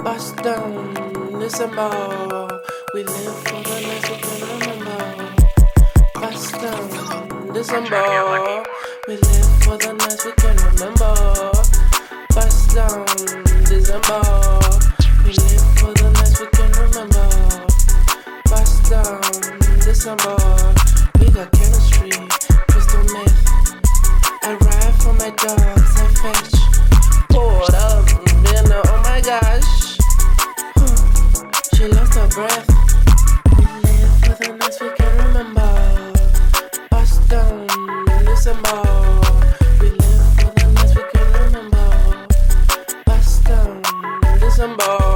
Bust down, December. We live for the nights we can remember. Bust down, December. We live for the nights we can remember. Bust down, December. We live for the nights we can remember. Bust down, December. We got chemistry, crystal meth. I ride for my dogs, I fetch. Poured up, dinner, oh my gosh. She lost her breath. We live for the nights we can remember. Bust down, December. We live for the nights we can remember. Bust down, December.